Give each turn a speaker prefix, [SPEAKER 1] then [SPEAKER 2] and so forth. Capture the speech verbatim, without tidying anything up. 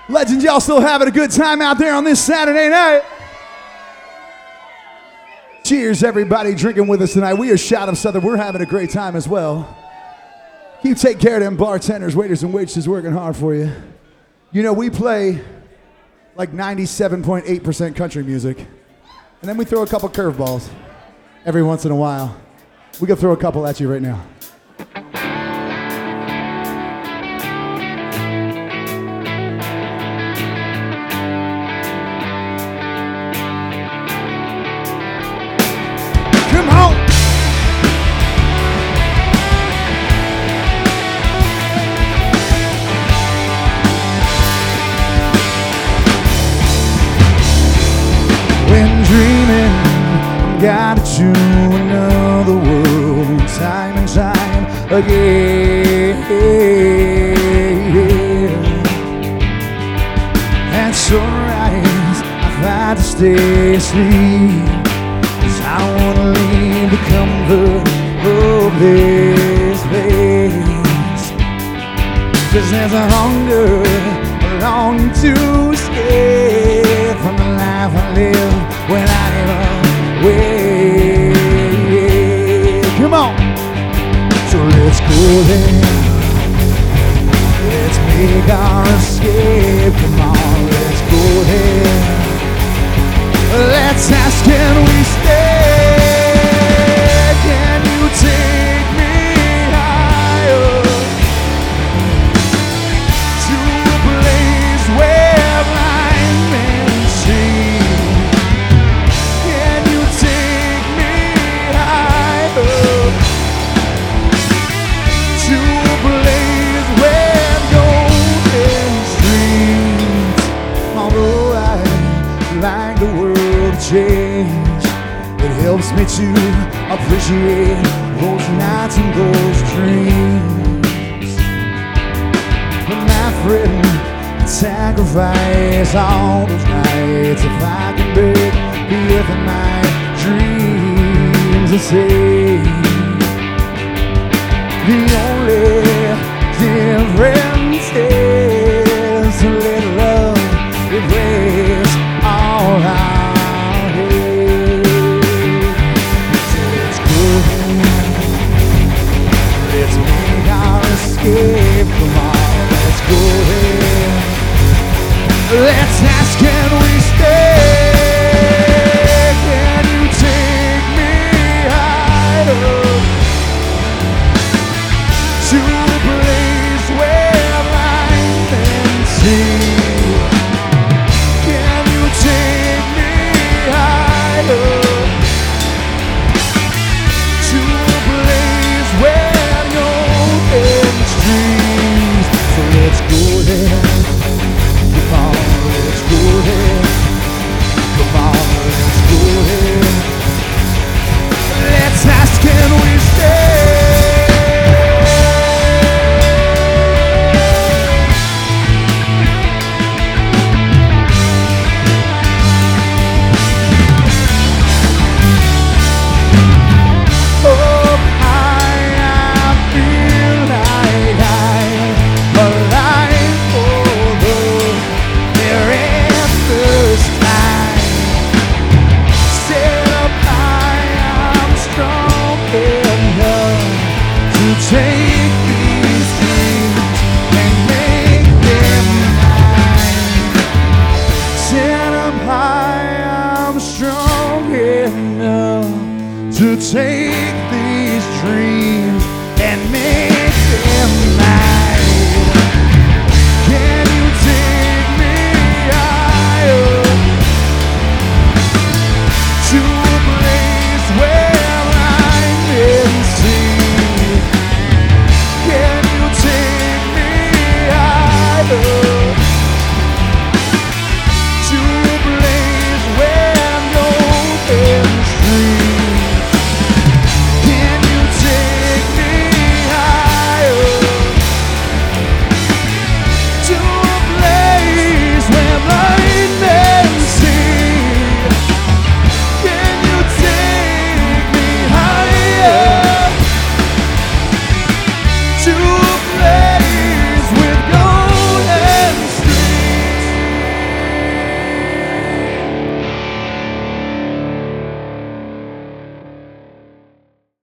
[SPEAKER 1] Legends, y'all still having a good time out there on this Saturday night? Cheers, everybody drinking with us tonight. We are Shot of Southern. We're having a great time as well. You take care of them bartenders, waiters, and waitresses working hard for you. You know, we play like ninety-seven point eight percent country music, and then we throw a couple curveballs every once in a while. We can throw a couple at you right now. Come on! When dreaming, got to another world, time and time again. At sunrise, I fight to stay asleep, 'cause I wanna leave the comfort of this place. 'Cause there's a hunger, a longing to escape from the life I live when I am away. Come on! So let's go there. Let's make our escape. Come on, let's go there. Let's ask, can we stay? Can you take me higher to a place where blind men see? Can you take me higher to a place where golden streams? Although I like the world change, it helps me to appreciate those nights and those dreams. But my friend, I'd sacrifice all those nights if I can break with my dreams and say the only difference is a little love, it weighs all our hate. So let's go there. Let's make our escape. Come on, let's go there. Let's ask, can we stay? Can you take me higher to a place where blind men see? Can you take me higher to a place where golden streams? So let's go there. Come on, let's go there. Come on, let's go there. Let's ask, can we stay? Oh, I, I feel like I'm alive, although there is this time. Set up high, I'm strong enough to take these dreams and make them mine. Set up high, I'm strong enough to take